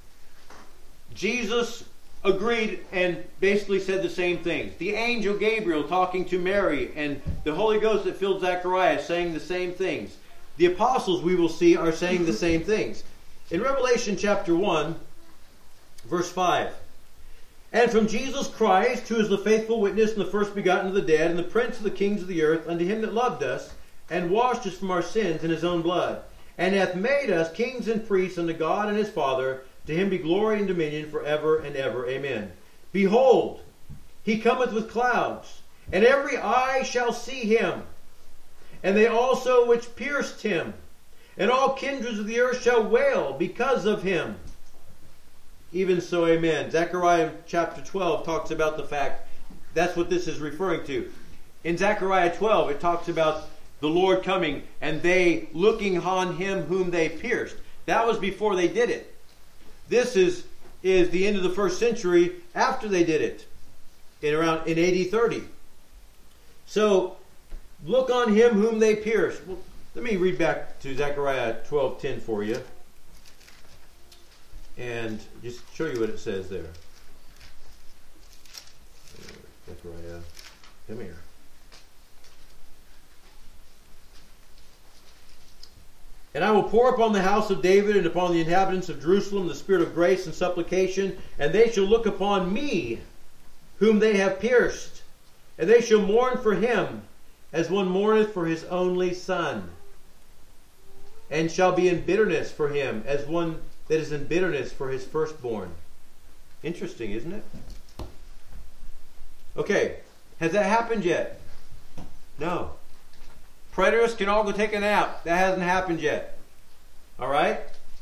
Jesus agreed and basically said the same things. The angel Gabriel talking to Mary and the Holy Ghost that filled Zechariah saying the same things. The apostles, we will see, are saying the same things. In Revelation chapter one, verse five, and from Jesus Christ, who is the faithful witness and the first begotten of the dead, and the prince of the kings of the earth, unto him that loved us, and washed us from our sins in his own blood, and hath made us kings and priests unto God and his Father, to him be glory and dominion forever and ever. Amen. Behold, he cometh with clouds, and every eye shall see him, and they also which pierced him, and all kindreds of the earth shall wail because of him. Even so, amen. Zechariah chapter twelve talks about the fact that's what this is referring to. In Zechariah twelve, it talks about the Lord coming and they looking on him whom they pierced. That was before they did it. This is, is the end of the first century after they did it, in around in A D thirty. So, look on him whom they pierced. Well, let me read back to Zechariah twelve ten for you. And just show you what it says there. Zechariah, come here. And I will pour upon the house of David and upon the inhabitants of Jerusalem the spirit of grace and supplication, and they shall look upon me, whom they have pierced, and they shall mourn for him, as one mourneth for his only son, and shall be in bitterness for him, as one that is in bitterness for his firstborn. Interesting, isn't it? Okay, has that happened yet? No. Preterists can all go take a nap. That hasn't happened yet. All right?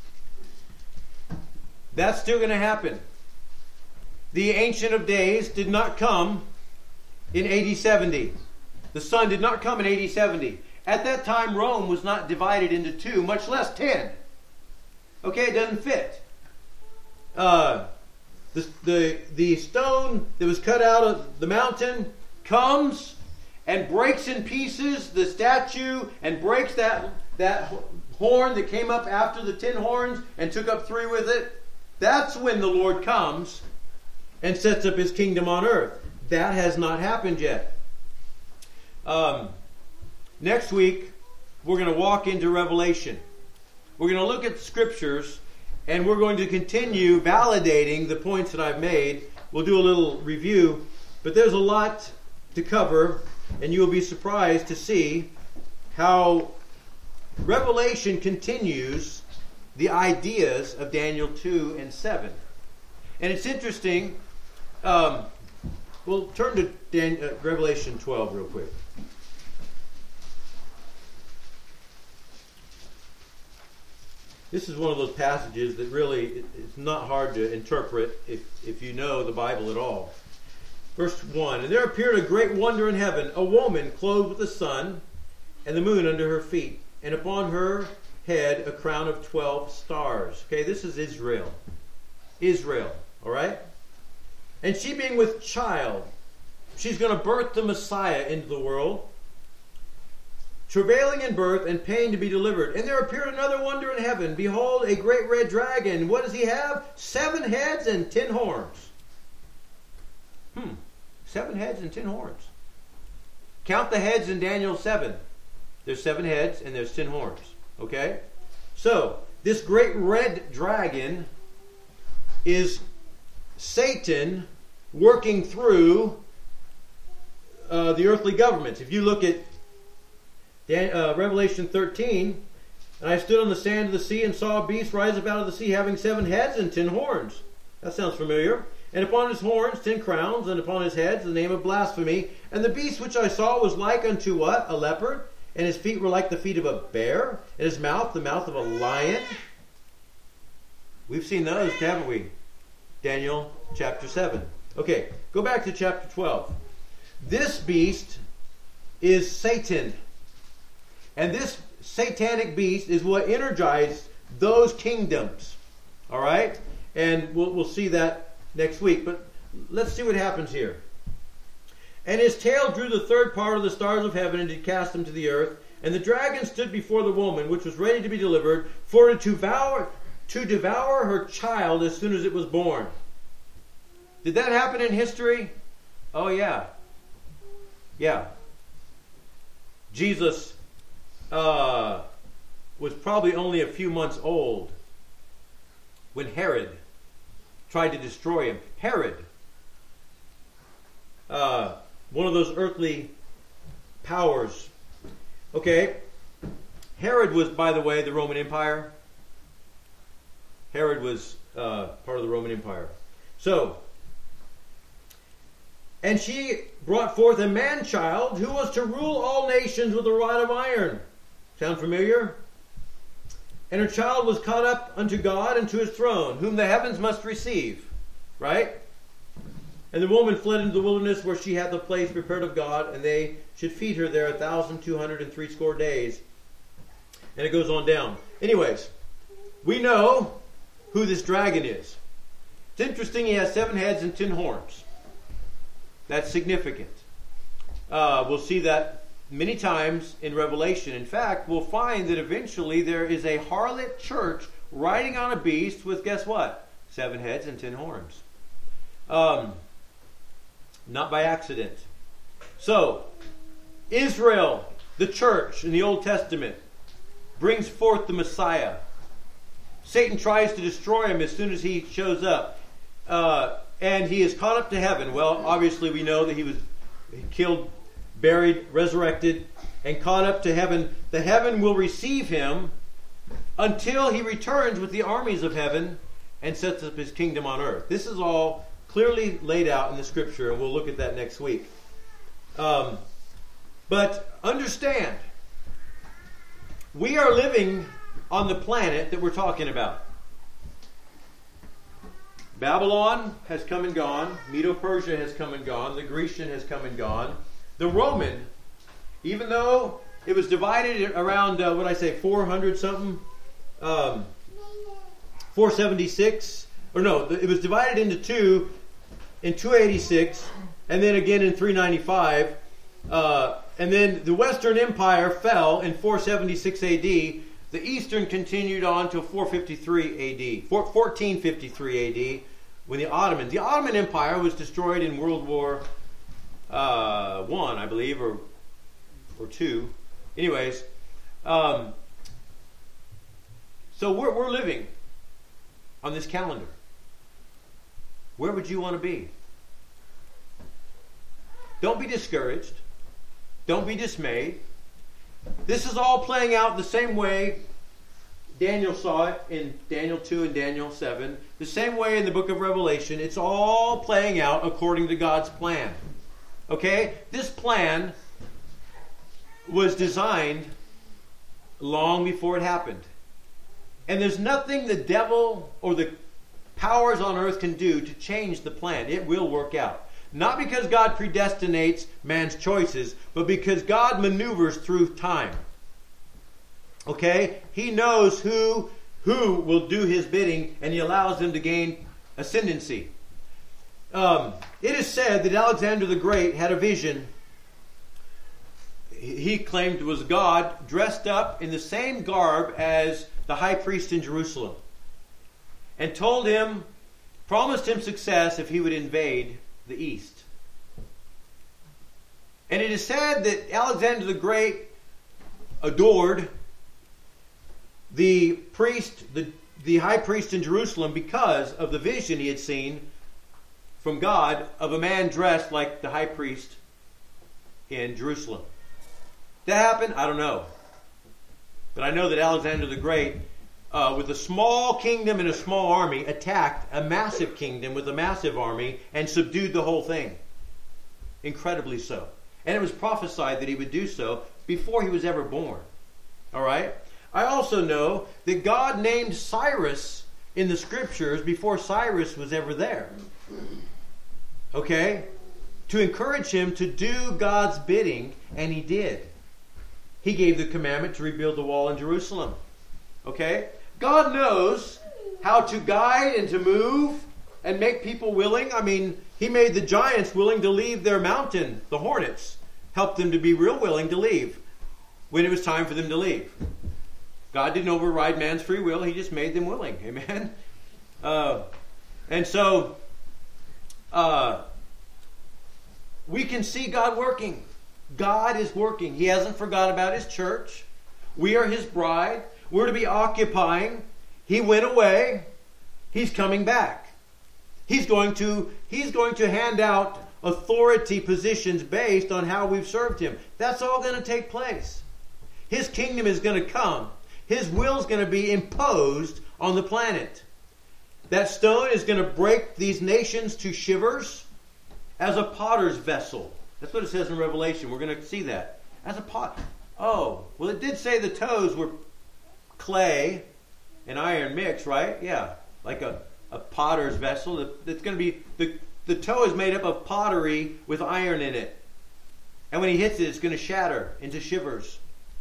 That's still going to happen. The Ancient of Days did not come in A D seventy. The Son did not come in A D seventy. At that time, Rome was not divided into two, much less ten. Okay, it doesn't fit. Uh, the, the, the stone that was cut out of the mountain comes and breaks in pieces the statue and breaks that, that horn that came up after the ten horns and took up three with it. That's when the Lord comes and sets up his kingdom on earth. That has not happened yet. Um, next week, we're going to walk into Revelation. We're going to look at the scriptures, and we're going to continue validating the points that I've made. We'll do a little review, but there's a lot to cover, and you'll be surprised to see how Revelation continues the ideas of Daniel two and seven. And it's interesting. Um, we'll turn to Dan, uh, Revelation twelve real quick. This is one of those passages that really, it's not hard to interpret if, if you know the Bible at all. Verse one, and there appeared a great wonder in heaven, a woman clothed with the sun and the moon under her feet, and upon her head a crown of twelve stars. Okay, this is Israel. Israel, all right? And she being with child, she's going to birth the Messiah into the world, travailing in birth and pain to be delivered. And there appeared another wonder in heaven. Behold, a great red dragon. What does he have? Seven heads and ten horns. Hmm. Seven heads and ten horns. Count the heads in Daniel seven. There's seven heads and there's ten horns. Okay? So, this great red dragon is Satan working through uh, the earthly governments. If you look at Uh, Revelation thirteen, and I stood on the sand of the sea and saw a beast rise up out of the sea having seven heads and ten horns. That sounds familiar. And upon his horns ten crowns, and upon his heads the name of blasphemy. And the beast which I saw was like unto what? A leopard. And his feet were like the feet of a bear. And his mouth the mouth of a lion. We've seen those, haven't we? Daniel chapter seven. Okay, go back to chapter twelve. This beast is Satan. And this satanic beast is what energized those kingdoms. All right? And we'll, we'll see that next week. But let's see what happens here. And his tail drew the third part of the stars of heaven and did cast them to the earth. And the dragon stood before the woman, which was ready to be delivered, for to devour, to devour her child as soon as it was born. Did that happen in history? Oh, yeah. Yeah. Jesus uh, was probably only a few months old when Herod tried to destroy him. Herod, uh, one of those earthly powers. Okay. Herod was, by the way, the Roman Empire. Herod was uh, part of the Roman Empire. So, and she brought forth a man-child who was to rule all nations with a rod of iron. Sound familiar? And her child was caught up unto God and to his throne, whom the heavens must receive. Right? And the woman fled into the wilderness where she had the place prepared of God, and they should feed her there a thousand two hundred and threescore days. And it goes on down. Anyways, we know who this dragon is. It's interesting, he has seven heads and ten horns. That's significant. Uh, we'll see that many times in Revelation. In fact, we'll find that eventually there is a harlot church riding on a beast with, guess what? Seven heads and ten horns. Um, not by accident. So, Israel, the church in the Old Testament, brings forth the Messiah. Satan tries to destroy him as soon as he shows up. Uh, and he is caught up to heaven. Well, obviously we know that he was killed, buried, resurrected, and caught up to heaven. The heaven will receive him until he returns with the armies of heaven and sets up his kingdom on earth. This is all clearly laid out in the scripture, and we'll look at that next week. Um, but understand, we are living on the planet that we're talking about. Babylon has come and gone. Medo-Persia has come and gone. The Grecian has come and gone. The Roman, even though it was divided around, uh, what did I say, four hundred something? Um, four seventy-six. Or no, it was divided into two in two eighty-six. And then again in three ninety-five. Uh, and then the Western Empire fell in four seventy-six A D. The Eastern continued on till four fifty-three A D. fourteen fifty-three A D. When the Ottoman, the Ottoman Empire was destroyed in World War uh, One, I believe, or or two. Anyways, um, so we're we're living on this calendar. Where would you want to be? Don't be discouraged. Don't be dismayed. This is all playing out the same way Daniel saw it in Daniel two and Daniel seven. The same way in the book of Revelation. It's all playing out according to God's plan. Okay? This plan was designed long before it happened. And there's nothing the devil or the powers on earth can do to change the plan. It will work out. Not because God predestinates man's choices, but because God maneuvers through time. Okay? He knows who who will do his bidding, and he allows them to gain ascendancy. Um, it is said that Alexander the Great had a vision. He claimed it was God dressed up in the same garb as the high priest in Jerusalem, and told him, promised him success if he would invade the East. And it is said that Alexander the Great adored the priest, the, the high priest in Jerusalem, because of the vision he had seen from God of a man dressed like the high priest in Jerusalem. Did that happen? I don't know. But I know that Alexander the Great, uh, with a small kingdom and a small army, attacked a massive kingdom with a massive army and subdued the whole thing. Incredibly so. And it was prophesied that he would do so before he was ever born. All right? I also know that God named Cyrus in the scriptures before Cyrus was ever there. okay, to encourage him to do God's bidding, and he did. He gave the commandment to rebuild the wall in Jerusalem. Okay? God knows how to guide and to move and make people willing. I mean, he made the giants willing to leave their mountain, the hornets. Helped them to be real willing to leave when it was time for them to leave. God didn't override man's free will. He just made them willing. Amen? Uh, and so, uh, we can see God working. God is working. He hasn't forgot about his church. We are his bride. We're to be occupying. He went away. He's coming back. He's going to, he's going to hand out authority positions based on how we've served him. That's all going to take place. His kingdom is going to come. His will is going to be imposed on the planet. That stone is going to break these nations to shivers as a potter's vessel. That's what it says in Revelation. We're going to see that. As a pot. Oh, well, it did say the toes were clay and iron mixed, right? Yeah, like a, a potter's vessel. That's going to be, the, the toe is made up of pottery with iron in it. And when he hits it, it's going to shatter into shivers.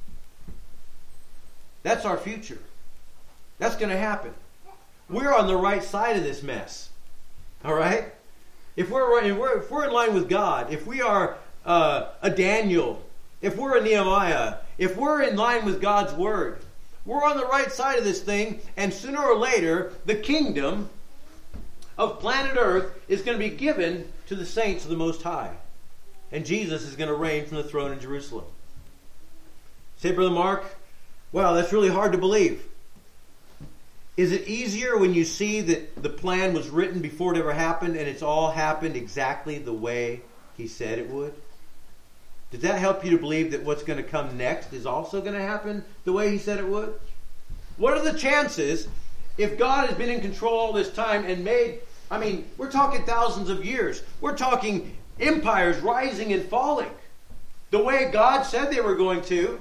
That's our future. That's going to happen. We're on the right side of this mess. All right? If we're, if we're in line with God, if we are uh, a Daniel, if we're a Nehemiah, if we're in line with God's Word, we're on the right side of this thing, and sooner or later, the kingdom of planet Earth is going to be given to the saints of the Most High. And Jesus is going to reign from the throne in Jerusalem. Say, Brother Mark, wow, that's really hard to believe. Is it easier when you see that the plan was written before it ever happened and it's all happened exactly the way he said it would? Does that help you to believe that what's going to come next is also going to happen the way he said it would? What are the chances if God has been in control all this time and made, I mean, we're talking thousands of years. We're talking empires rising and falling the way God said they were going to.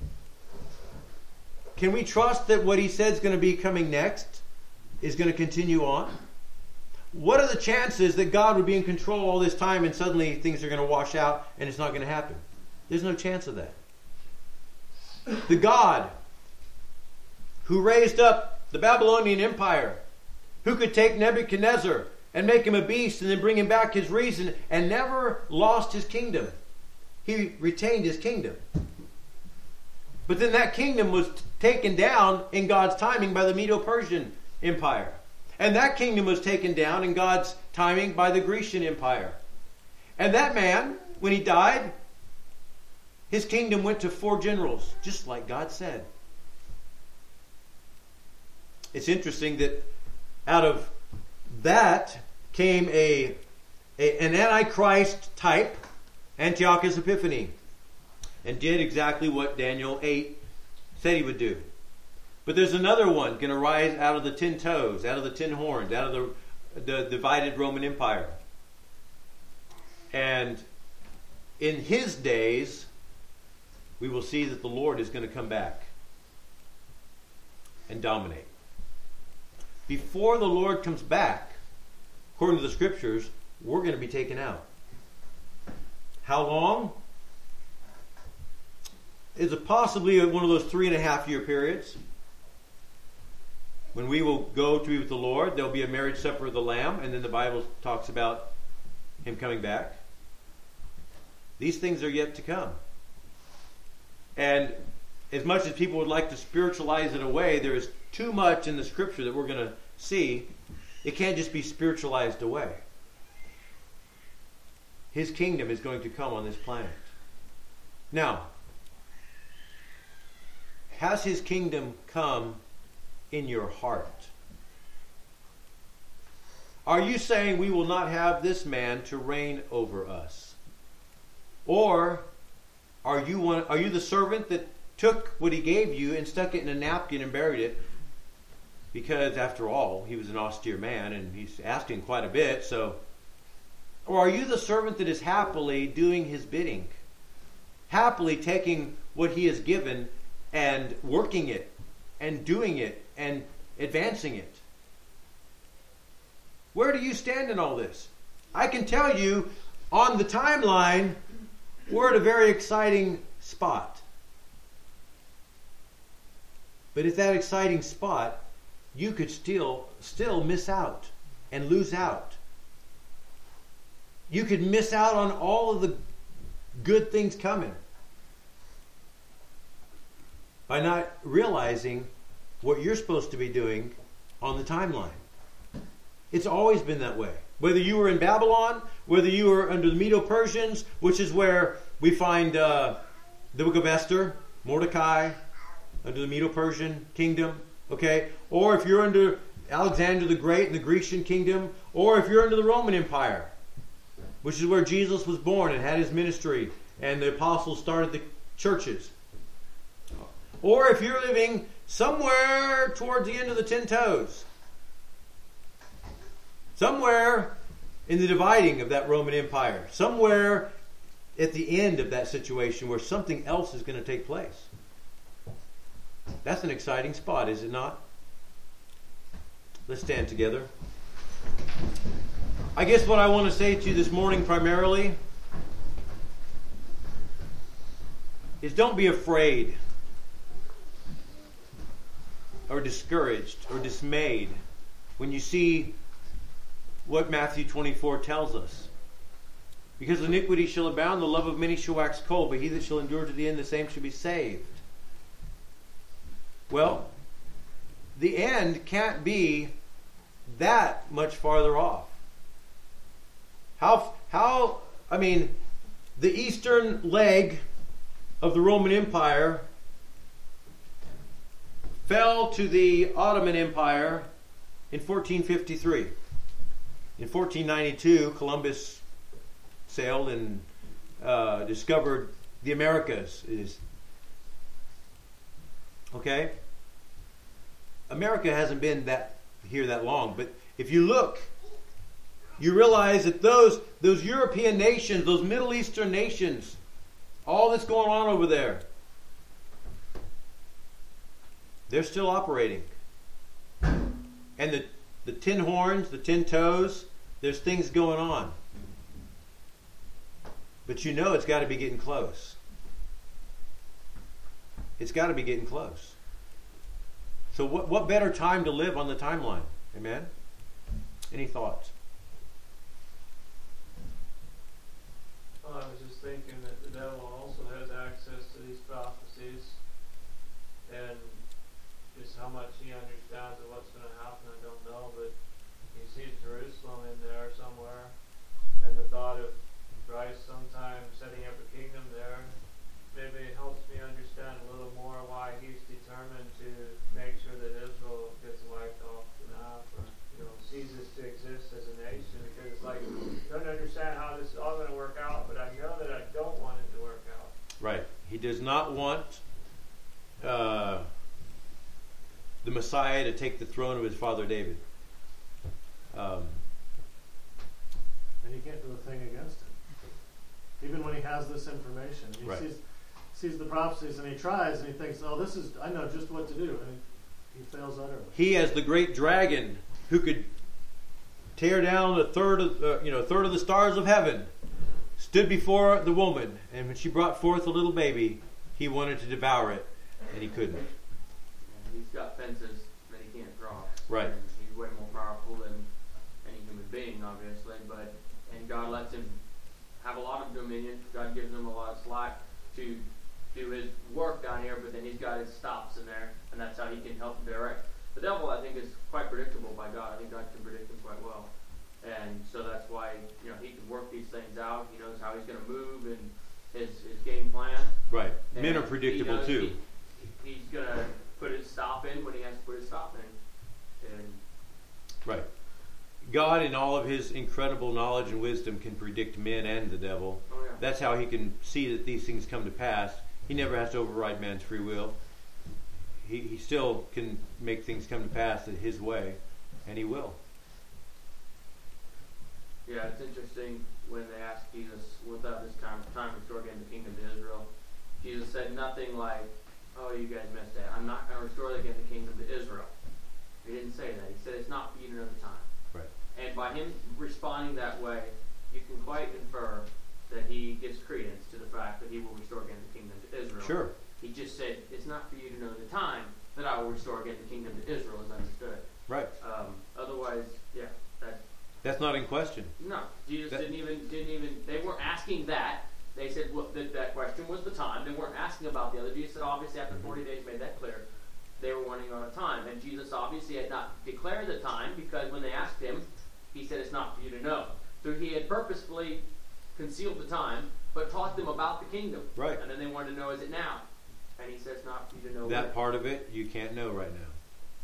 Can we trust that what he said is going to be coming next is going to continue on? What are the chances that God would be in control all this time and suddenly things are going to wash out and it's not going to happen? There's no chance of that. The God who raised up the Babylonian Empire, who could take Nebuchadnezzar and make him a beast and then bring him back his reason and never lost his kingdom. He retained his kingdom. But then that kingdom was taken down in God's timing by the Medo-Persian Empire. And that kingdom was taken down in God's timing by the Grecian Empire. And that man, when he died, his kingdom went to four generals, just like God said. It's interesting that out of that came a, a an Antichrist type, Antiochus Epiphanes, and did exactly what Daniel eight said he would do. But there's another one going to rise out of the ten toes, out of the ten horns, out of the, the divided Roman Empire. And in his days, we will see that the Lord is going to come back and dominate. Before the Lord comes back, according to the Scriptures, we're going to be taken out. How long? Is it possibly one of those three and a half year periods when we will go to be with the Lord? There'll be a marriage supper of the Lamb, and then the Bible talks about him coming back. These things are yet to come. And as much as people would like to spiritualize it away, there is too much in the Scripture that we're going to see. It can't just be spiritualized away. His kingdom is going to come on this planet. Now, has his kingdom come in your heart? Are you saying we will not have this man to reign over us? Or are you one, are you the servant that took what he gave you and stuck it in a napkin and buried it? Because after all, he was an austere man and he's asking quite a bit. So, or are you the servant that is happily doing his bidding? Happily taking what he has given and working it, and doing it, and advancing it. Where do you stand in all this? I can tell you, on the timeline, we're at a very exciting spot. But at that exciting spot, you could still, still miss out and lose out. You could miss out on all of the good things coming by not realizing what you're supposed to be doing on the timeline. It's always been that way. Whether you were in Babylon, whether you were under the Medo-Persians, which is where we find uh, the book of Esther, Mordecai, under the Medo-Persian kingdom, okay? Or if you're under Alexander the Great in the Grecian kingdom, or if you're under the Roman Empire, which is where Jesus was born and had his ministry, and the apostles started the churches. Or if you're living somewhere towards the end of the ten toes, somewhere in the dividing of that Roman Empire, somewhere at the end of that situation where something else is going to take place. That's an exciting spot, is it not? Let's stand together. I guess what I want to say to you this morning primarily is don't be afraid or discouraged or dismayed when you see what Matthew twenty-four tells us. Because iniquity shall abound, the love of many shall wax cold, but he that shall endure to the end, the same shall be saved. Well, the end can't be that much farther off. How, how, I mean, the eastern leg of the Roman Empire fell to the Ottoman Empire in fourteen fifty-three. In fourteen ninety-two, Columbus sailed and uh, discovered the Americas. It is okay. America hasn't been that here that long, but if you look, you realize that those those European nations, those Middle Eastern nations, all that's going on over there, they're still operating. And the the tin horns, the tin toes, there's things going on. But you know it's got to be getting close. It's got to be getting close. So what, what better time to live on the timeline? Amen? Any thoughts? Well, I was just thinking that the devil also has access to these prophecies, and just how much he understands of what's going to happen, I don't know, but he sees Jerusalem in there somewhere, and the thought of Christ sometime setting up a kingdom there, maybe it helps me understand a little more why he's determined to make sure that Israel gets wiped off the map, or you know, ceases to exist as a nation, because it's like, I don't understand how this is all going to work out, but I know that I don't want it to work out. Right. He does not want uh, the Messiah to take the throne of his father David. Um, and he can't do a thing against it. Even when he has this information, he right. sees sees the prophecies and he tries and he thinks, "Oh, this is I know just what to do," and he, he fails utterly. He, as the great dragon, who could tear down a third of uh, you know a third of the stars of heaven, stood before the woman, and when she brought forth a little baby, he wanted to devour it, and he couldn't. And he's got fences that he can't cross. Right. And he's way more powerful than any human being, obviously, but and God lets him have a lot of dominion. God gives him a lot of slack to do his work down here, but then he's got his stops in there, and that's how he can help direct. The devil, I think, is quite predictable by God. I think God can predict him quite well. And so that's why, you know, he can work these things out. He knows how he's going to move and his, his game plan. Right. And Men are predictable he too. He, he's going to put his stop in when he has to put his stop in. And right. God, in all of his incredible knowledge and wisdom, can predict men and the devil. oh yeah. That's how he can see that these things come to pass. He never has to override man's free will. He, he still can make things come to pass in his way, and he will. Yeah, it's interesting when they asked Jesus, without this time, time restore again the kingdom to Israel, Jesus said nothing like, "Oh, you guys missed that. I'm not going to restore again the kingdom to Israel." He didn't say that. He said it's not for you another time. Right. And by him responding that way, you can quite infer that he gives credence to the fact that he will restore again the kingdom to Israel. Sure. He just said, it's not for you to know the time that I will restore again the kingdom to Israel, as understood. Right. Um, otherwise, yeah, that That's not in question. no, Jesus That- didn't even didn't even. They weren't asking that. They said well, that that question was the time. They weren't asking about the other. Jesus said obviously after forty days made that clear. They were wanting on a time, and Jesus obviously had not declared the time because when they asked him, he said it's not for you to know. So he had purposefully concealed the time, but taught them about the kingdom. Right. And then they wanted to know, is it now? And he says not for you to know. That when. part of it you can't know right now.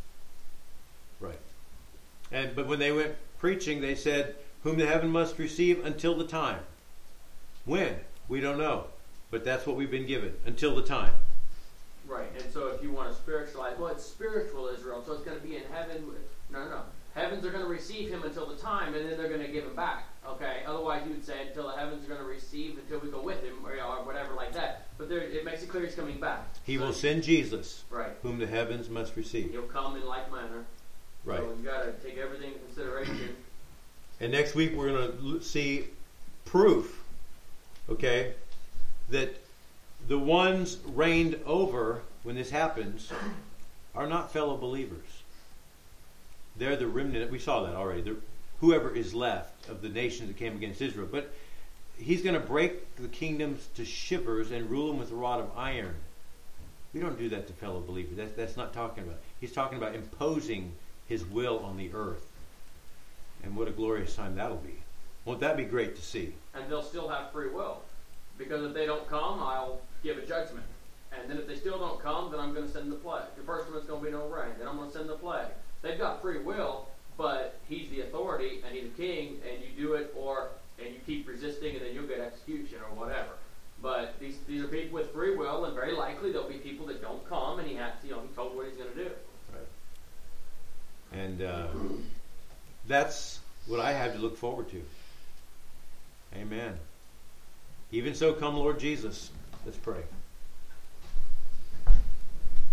Right. And but when they went preaching, they said, "Whom the heaven must receive until the time." When? We don't know. But that's what we've been given, until the time. Right, and so if you want to spiritualize, well, it's spiritual Israel, so it's going to be in heaven. No, no, no. Heavens are going to receive him until the time, and then they're going to give him back. Okay. Otherwise, you would say until the heavens are going to receive until we go with him, or, you know, or whatever like that. But there, it makes it clear he's coming back. He So- will send Jesus, Right. whom the heavens must receive. He'll come in like manner. Right. So you got to take everything into consideration. And next week we're going to see proof, okay, that the ones reigned over when this happens are not fellow believers. They're the remnant. We saw that already. The, whoever is left of the nations that came against Israel. But he's going to break the kingdoms to shivers and rule them with a rod of iron. We don't do that to fellow believers. That's, that's not talking about. He's talking about imposing his will on the earth. And what a glorious time that'll be. Won't that be great to see? And they'll still have free will. Because if they don't come, I'll give a judgment. And then if they still don't come, then I'm going to send the plague. The first one is going to be no rain. Then I'm going to send the plague. They've got free will, but he's the authority, and he's a king, and you do it, or and you keep resisting, and then you'll get execution or whatever. But these these are people with free will, and very likely there'll be people that don't come, and he has to, you know, he told what he's going to do. Right. And uh, that's what I have to look forward to. Amen. Even so, come Lord Jesus. Let's pray.